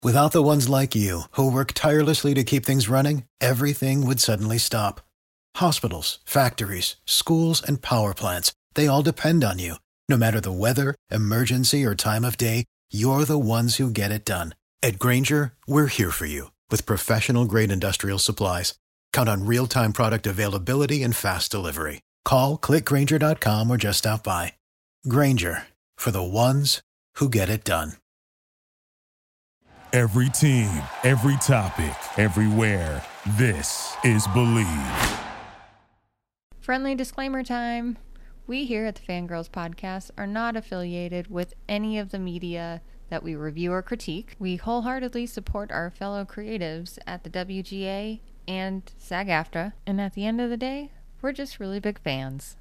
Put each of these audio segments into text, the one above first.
Without the ones like you, who work tirelessly to keep things running, everything would suddenly stop. Hospitals, factories, schools, and power plants, they all depend on you. No matter the weather, emergency, or time of day, you're the ones who get it done. At Grainger, we're here for you with professional-grade industrial supplies. Count on real-time product availability and fast delivery. Call, click Grainger.com, or just stop by. Grainger, for the ones who get it done. Every team, every topic, everywhere. This is Believe. Friendly disclaimer time. We here at the Fangirls Podcast are not affiliated with any of the media that we review or critique. We wholeheartedly support our fellow creatives at the WGA and SAG-AFTRA. And at the end of the day, we're just really big fans.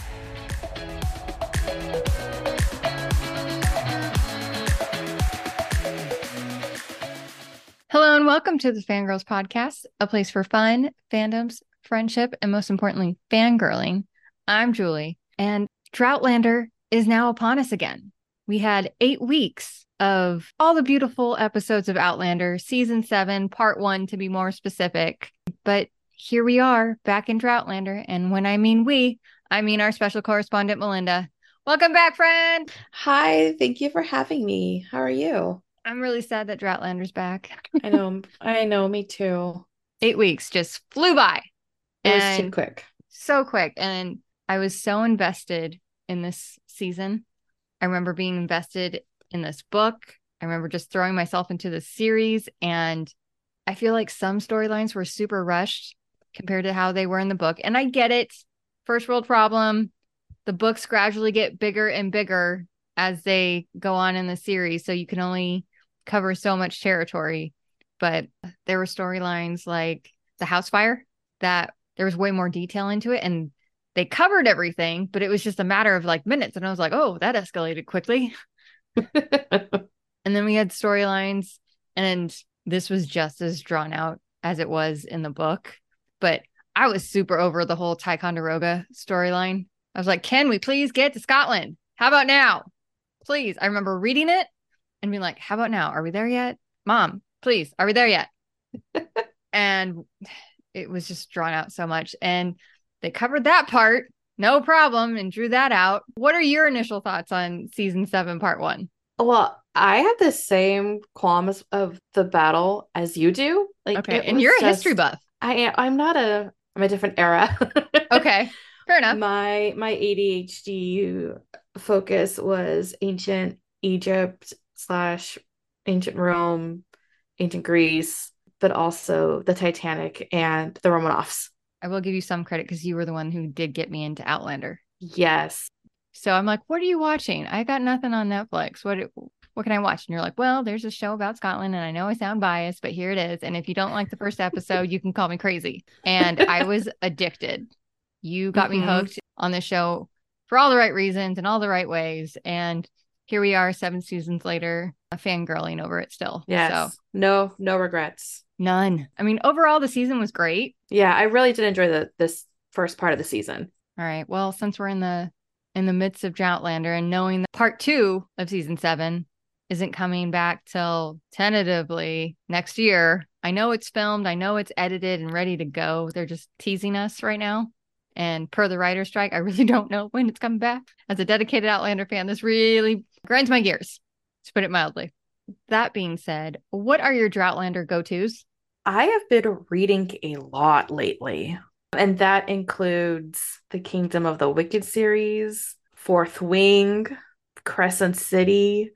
Hello and welcome to the Fangirls Podcast, a place for fun, fandoms, friendship, and most importantly, fangirling. I'm Julie, and Droughtlander is now upon us again. We had 8 weeks of all the beautiful episodes of Outlander, Season 7, Part 1 to be more specific. But here we are, back in Droughtlander, and when I mean we, I mean our special correspondent, Melinda. Welcome back, friend! Hi, thank you for having me. How are you? I'm really sad that Droughtlander's back. I know, me too. 8 weeks just flew by. It was too quick. So quick. And I was so invested in this season. I remember being invested in this book. I remember just throwing myself into the series. And I feel like some storylines were super rushed compared to how they were in the book. And I get it. First world problem. The books gradually get bigger and bigger as they go on in the series. So you can only cover so much territory. But there were storylines like the house fire that there was way more detail into it. And they covered everything, but it was just a matter of like minutes. And I was like, oh, that escalated quickly. And then we had storylines, and this was just as drawn out as it was in the book. But I was super over the whole Ticonderoga storyline. I was like, can we please get to Scotland? How about now? Please. I remember reading it and being like, how about now? Are we there yet? Mom, please, are we there yet? And it was just drawn out so much. And they covered that part, no problem, and drew that out. What are your initial thoughts on Season 7, Part 1? Well, I have the same qualms of the battle as you do. Like, okay, and you're a history buff. I'm a different era. Okay, fair enough. My ADHD focus was ancient Egypt / ancient Rome, ancient Greece, but also the Titanic and the Romanovs. I will give you some credit because you were the one who did get me into Outlander. Yes. So I'm like, what are you watching? I got nothing on Netflix. What can I watch? And you're like, well, there's a show about Scotland, and I know I sound biased, but here it is. And if you don't like the first episode, you can call me crazy. And I was addicted. You got me hooked on the show for all the right reasons and all the right ways. And here we are 7 seasons later, fangirling over it still. Yes. So no regrets. None. I mean, overall, the season was great. Yeah, I really did enjoy this first part of the season. All right. Well, since we're in the midst of Droughtlander and knowing that Part 2 of Season 7 isn't coming back till tentatively next year, I know it's filmed. I know it's edited and ready to go. They're just teasing us right now. And per the writer's strike, I really don't know when it's coming back. As a dedicated Outlander fan, this really grinds my gears, to put it mildly. That being said, what are your Droughtlander go-tos? I have been reading a lot lately, and that includes the Kingdom of the Wicked series, Fourth Wing, Crescent City.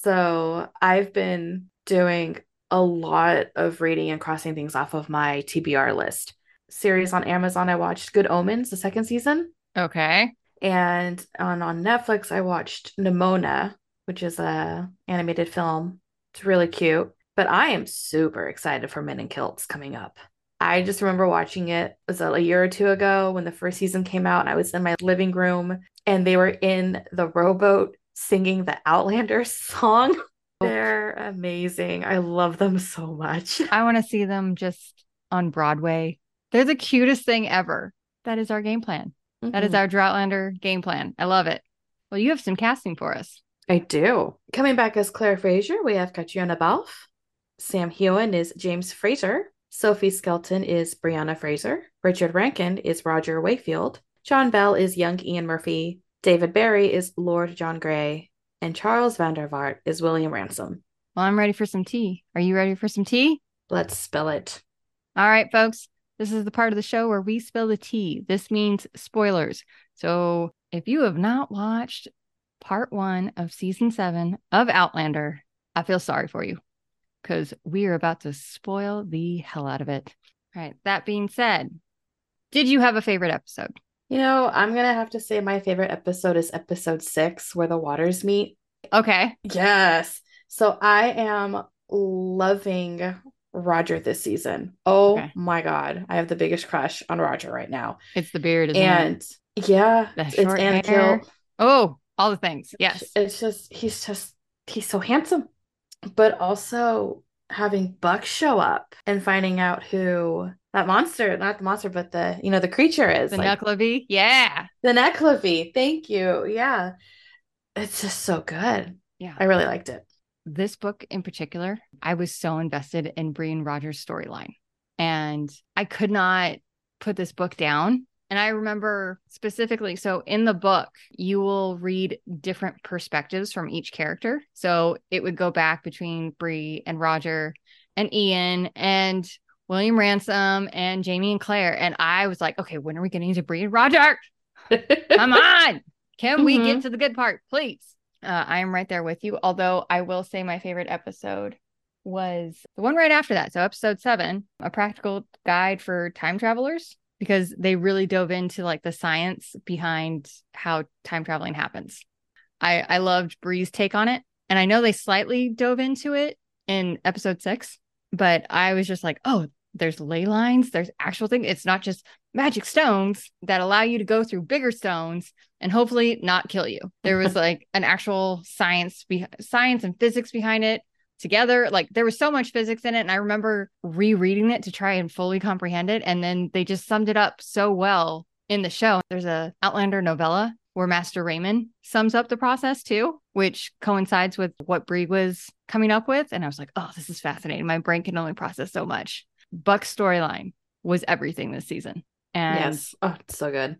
So I've been doing a lot of reading and crossing things off of my TBR list. Series on Amazon, I watched Good Omens, the 2nd season. Okay. And on Netflix, I watched Nimona, which is a animated film. It's really cute. But I am super excited for Men in Kilts coming up. I just remember watching it, was a year or two ago when the first season came out, and I was in my living room and they were in the rowboat singing the Outlander song. They're amazing. I love them so much. I want to see them just on Broadway. They're the cutest thing ever. That is our game plan. Mm-hmm. That is our Droughtlander game plan. I love it. Well, you have some casting for us. I do. Coming back as Claire Fraser, we have Caitriona Balfe. Sam Heughan is James Fraser. Sophie Skelton is Brianna Fraser. Richard Rankin is Roger Wakefield. John Bell is young Ian Murphy. David Barry is Lord John Grey. And Charles Vandervaart is William Ransom. Well, I'm ready for some tea. Are you ready for some tea? Let's spill it. All right, folks. This is the part of the show where we spill the tea. This means spoilers. So if you have not watched part 1 of season 7 of Outlander, I feel sorry for you because we are about to spoil the hell out of it. All right. That being said, did you have a favorite episode? I'm going to have to say my favorite episode is episode 6, where the waters meet. Okay. Yes. So I am loving Roger this season. Oh Okay. my God. I have the biggest crush on Roger right now. It's the beard, isn't And it? yeah, The it's short Anna hair. Kill. Oh, all the things. Yes. It's just, he's so handsome. But also having Buck show up and finding out who that monster, not the monster, but the creature is. The like, Nucklevy. Yeah. the Nucklevy. Thank you. Yeah. It's just so good. Yeah. I really liked it. This book in particular, I was so invested in Bree and Roger's storyline, and I could not put this book down. And I remember specifically, so in the book, you will read different perspectives from each character. So it would go back between Bree and Roger and Ian and William Ransom and Jamie and Claire. And I was like, okay, when are we getting to Bree and Roger? Come on. Can we get to the good part, please? I am right there with you. Although I will say my favorite episode was the one right after that. So episode 7, A Practical Guide for Time Travelers, because they really dove into like the science behind how time traveling happens. I loved Bree's take on it. And I know they slightly dove into it in episode 6, but I was just like, oh, there's ley lines, there's actual thing. It's not just magic stones that allow you to go through bigger stones and hopefully not kill you. There was like an actual science and physics behind it together. Like there was so much physics in it. And I remember rereading it to try and fully comprehend it. And then they just summed it up so well in the show. There's a Outlander novella where Master Raymond sums up the process too, which coincides with what Bree was coming up with. And I was like, oh, this is fascinating. My brain can only process so much. Buck's storyline was everything this season. And yes. Oh, it's so good.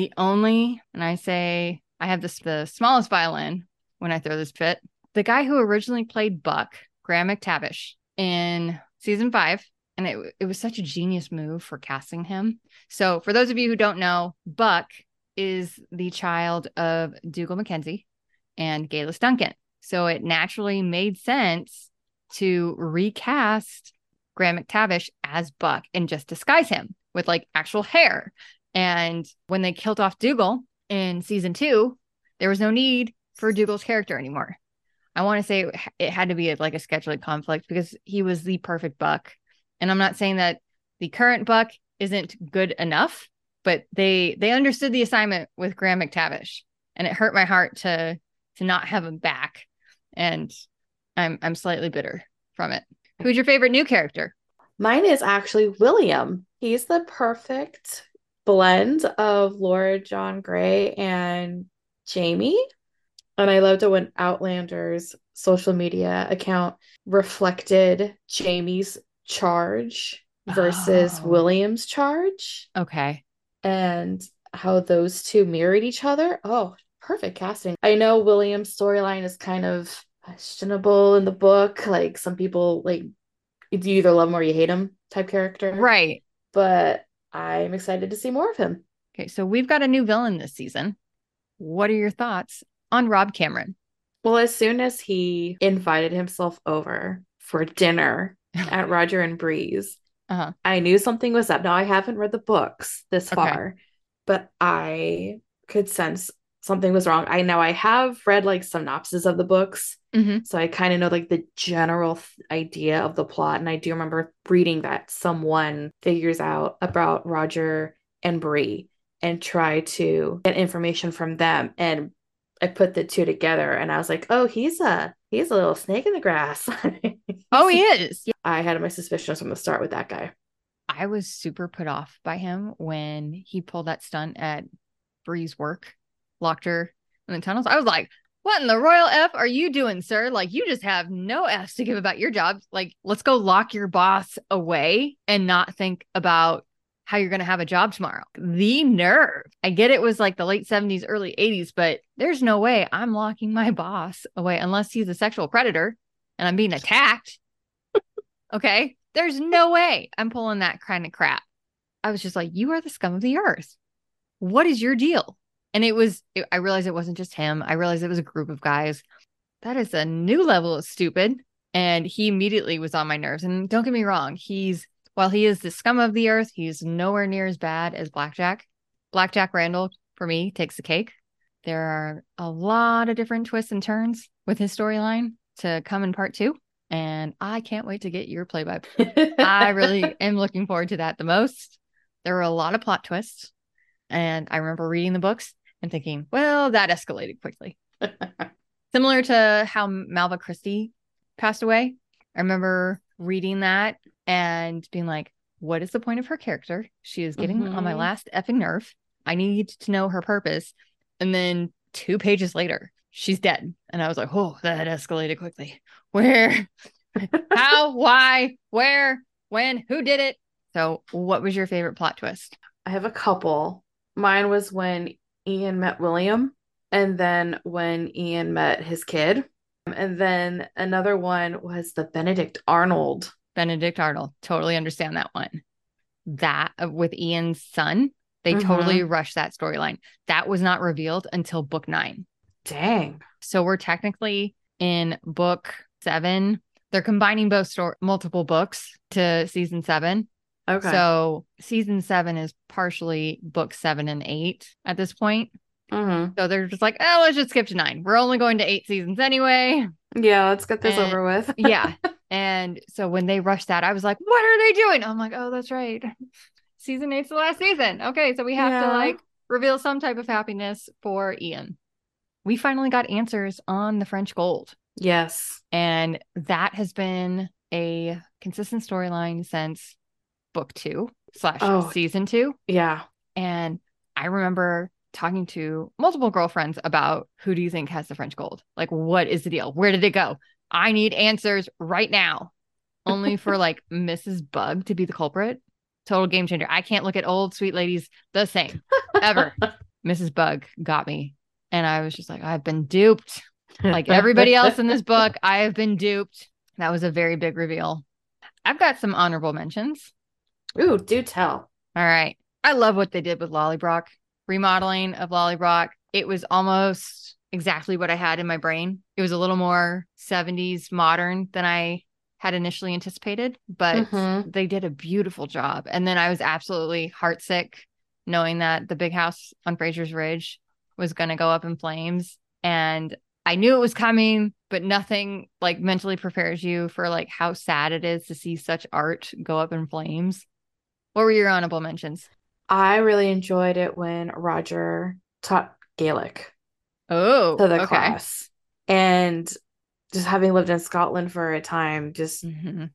and I say I have the smallest violin when I throw this fit. The guy who originally played Buck, Graham McTavish, in season 5, and it was such a genius move for casting him. So for those of you who don't know, Buck is the child of Dougal Mackenzie and Galis Duncan. So it naturally made sense to recast Graham McTavish as Buck and just disguise him with like actual hair. And when they killed off Dougal in season 2, there was no need for Dougal's character anymore. I want to say it had to be like a scheduling conflict because he was the perfect Buck. And I'm not saying that the current Buck isn't good enough, but they understood the assignment with Graham McTavish, and it hurt my heart to not have him back. And I'm slightly bitter from it. Who's your favorite new character? Mine is actually William. He's the perfect blend of Lord John Grey and Jamie. And I loved it when Outlander's social media account reflected Jamie's charge versus William's charge. Okay. And how those two mirrored each other. Oh, perfect casting. I know William's storyline is kind of questionable in the book. Like some people, like, you either love him or you hate him type character. Right. But I'm excited to see more of him. Okay, so we've got a new villain this season. What are your thoughts on Rob Cameron? Well, as soon as he invited himself over for dinner at Roger and Bree's, I knew something was up. Now, I haven't read the books this far, but I could sense something was wrong. I have read like synopses of the books, so I kind of know like the general idea of the plot. And I do remember reading that someone figures out about Roger and Bree and try to get information from them. And I put the two together, and I was like, oh, he's a little snake in the grass. Oh, he is. I had my suspicions from the start with that guy. I was super put off by him when he pulled that stunt at Bree's work, locked her in the tunnels. I was like, What in the royal F are you doing, sir? Like, you just have no F's to give about your job. Like, let's go lock your boss away and not think about how you're going to have a job tomorrow. The nerve. I get it was like the late 70s, early 80s, but there's no way I'm locking my boss away unless he's a sexual predator and I'm being attacked. Okay. There's no way I'm pulling that kind of crap. I was just like, you are the scum of the earth. What is your deal? And I realized it wasn't just him. I realized it was a group of guys. That is a new level of stupid. And he immediately was on my nerves. And don't get me wrong. While he is the scum of the earth, he's nowhere near as bad as Blackjack. Blackjack Randall, for me, takes the cake. There are a lot of different twists and turns with his storyline to come in part 2. And I can't wait to get your play-by-play. I really am looking forward to that the most. There were a lot of plot twists. And I remember reading the books and thinking, well, that escalated quickly. Similar to how Malva Christie passed away. I remember reading that and being like, what is the point of her character? She is getting on my last effing nerve. I need to know her purpose. And then 2 pages later, she's dead. And I was like, oh, that escalated quickly. Where? How? Why? Where? When? Who did it? So what was your favorite plot twist? I have a couple. Mine was when Ian met William, and then when Ian met his kid. And then another one was the Benedict Arnold. Totally understand that one. That with Ian's son, they totally rushed that storyline. That was not revealed until book 9. Dang. So we're technically in book 7. They're combining multiple books to season 7. Okay. So season 7 is partially book 7 and 8 at this point. So they're just like, oh, let's just skip to 9. We're only going to 8 seasons anyway. Yeah, let's get this over with. Yeah. And so when they rushed that, I was like, what are they doing? I'm like, oh, that's right. Season 8's the last season. Okay, so we have to reveal some type of happiness for Ian. We finally got answers on the French gold. Yes. And that has been a consistent storyline since book 2 / season 2. Yeah. And I remember talking to multiple girlfriends about who do you think has the French gold? Like, what is the deal? Where did it go? I need answers right now. Only for like Mrs. Bug to be the culprit. Total game changer. I can't look at old sweet ladies the same ever. Mrs. Bug got me. And I was just like, I've been duped. Like everybody else in this book, I have been duped. That was a very big reveal. I've got some honorable mentions. Ooh, do tell. All right. I love what they did with Lollybrock. Remodeling of Lollybrock. It was almost exactly what I had in my brain. It was a little more 70s modern than I had initially anticipated, but they did a beautiful job. And then I was absolutely heartsick knowing that the big house on Fraser's Ridge was going to go up in flames. And I knew it was coming, but nothing like mentally prepares you for like how sad it is to see such art go up in flames. What were your honorable mentions? I really enjoyed it when Roger taught Gaelic to the class. And just having lived in Scotland for a time, just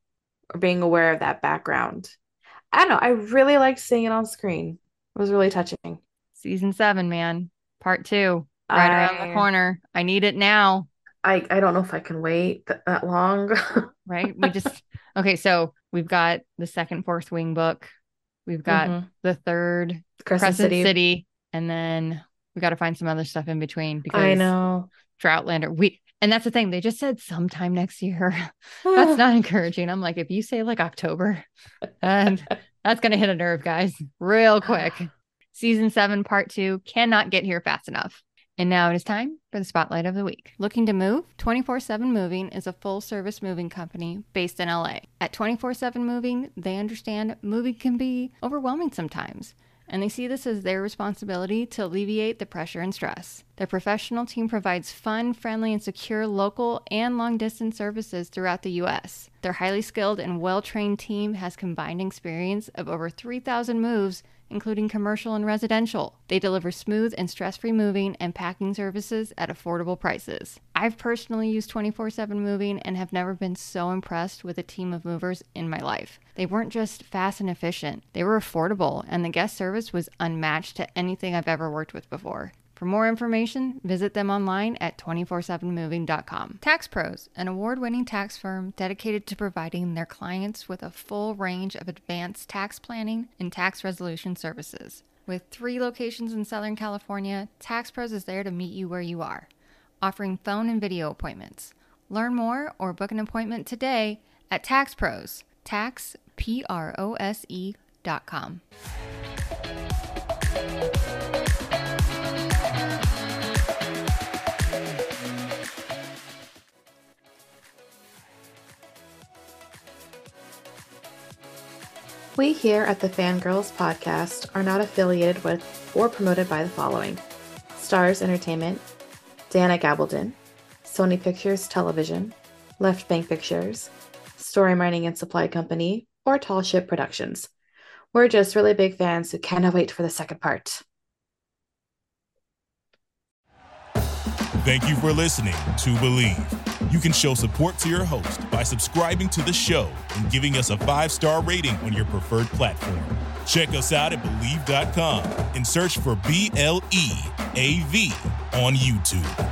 being aware of that background. I don't know. I really liked seeing it on screen. It was really touching. Season 7, man. Part 2. Right around the corner. I need it now. I don't know if I can wait that long. Right? Okay, so we've got the second Fourth Wing book. We've got the third Crescent City. And then we got to find some other stuff in between because I know. Droughtlander. And that's the thing. They just said sometime next year. That's not encouraging. I'm like, if you say like October, and that's going to hit a nerve, guys, real quick. Season 7, part 2 cannot get here fast enough. And now it is time for the Spotlight of the Week. Looking to move? 24/7 Moving is a full-service moving company based in LA. At 24/7 Moving, they understand moving can be overwhelming sometimes, and they see this as their responsibility to alleviate the pressure and stress. Their professional team provides fun, friendly, and secure local and long-distance services throughout the U.S. Their highly skilled and well-trained team has combined experience of over 3,000 moves, including commercial and residential. They deliver smooth and stress-free moving and packing services at affordable prices. I've personally used 24/7 Moving and have never been so impressed with a team of movers in my life. They weren't just fast and efficient, they were affordable, and the guest service was unmatched to anything I've ever worked with before. For more information, visit them online at 247moving.com. Tax Pros, an award-winning tax firm dedicated to providing their clients with a full range of advanced tax planning and tax resolution services. With 3 locations in Southern California, Tax Pros is there to meet you where you are, offering phone and video appointments. Learn more or book an appointment today at Tax Pros, taxprose.com. We here at the Fangirls Podcast are not affiliated with or promoted by the following: Stars Entertainment, Dana Gabaldon, Sony Pictures Television, Left Bank Pictures, Story Mining and Supply Company, or Tall Ship Productions. We're just really big fans who cannot wait for the second part. Thank you for listening to Believe. You can show support to your host by subscribing to the show and giving us a 5-star rating on your preferred platform. Check us out at Believe.com and search for BLEAV on YouTube.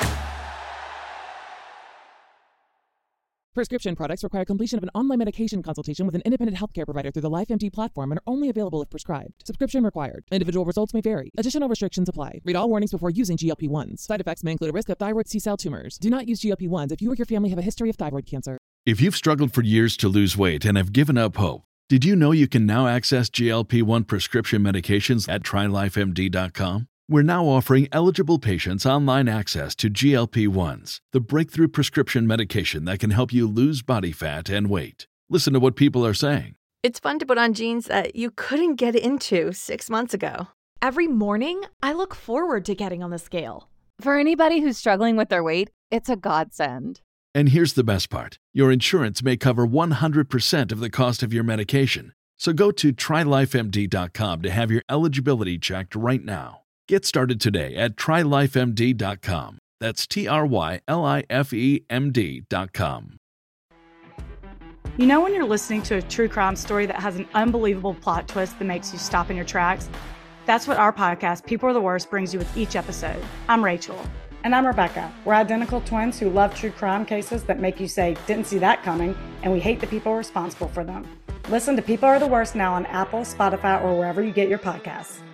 Prescription products require completion of an online medication consultation with an independent healthcare provider through the LifeMD platform and are only available if prescribed. Subscription required. Individual results may vary. Additional restrictions apply. Read all warnings before using GLP-1s. Side effects may include a risk of thyroid C-cell tumors. Do not use GLP-1s if you or your family have a history of thyroid cancer. If you've struggled for years to lose weight and have given up hope, did you know you can now access GLP-1 prescription medications at TryLifeMD.com? We're now offering eligible patients online access to GLP-1s, the breakthrough prescription medication that can help you lose body fat and weight. Listen to what people are saying. It's fun to put on jeans that you couldn't get into 6 months ago. Every morning, I look forward to getting on the scale. For anybody who's struggling with their weight, it's a godsend. And here's the best part. Your insurance may cover 100% of the cost of your medication. So go to TryLifeMD.com to have your eligibility checked right now. Get started today at TryLifeMD.com. That's TryLifeMD.com. You know when you're listening to a true crime story that has an unbelievable plot twist that makes you stop in your tracks? That's what our podcast, People Are the Worst, brings you with each episode. I'm Rachel. And I'm Rebecca. We're identical twins who love true crime cases that make you say, didn't see that coming, and we hate the people responsible for them. Listen to People Are the Worst now on Apple, Spotify, or wherever you get your podcasts.